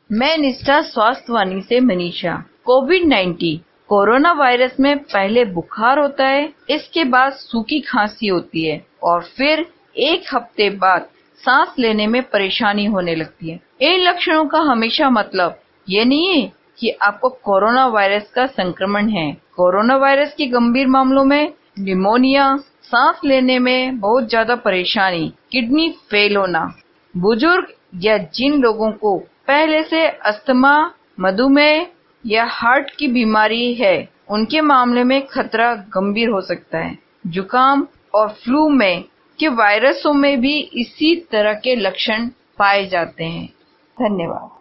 मैं निष्ठा स्वास्थ्य वाणी से मनीषा। कोविड-19 कोरोना वायरस में पहले बुखार होता है, इसके बाद सूखी खांसी होती है और फिर एक हफ्ते बाद सांस लेने में परेशानी होने लगती है। इन लक्षणों का हमेशा मतलब ये नहीं है कि आपको कोरोना वायरस का संक्रमण है। कोरोना वायरस के गंभीर मामलों में निमोनिया, सांस लेने में बहुत ज्यादा परेशानी, किडनी फेल होना, बुजुर्ग या जिन लोगों को पहले से अस्थमा, मधुमेह या हार्ट की बीमारी है, उनके मामले में खतरा गंभीर हो सकता है। जुकाम और फ्लू में के वायरसों में भी इसी तरह के लक्षण पाए जाते हैं। धन्यवाद।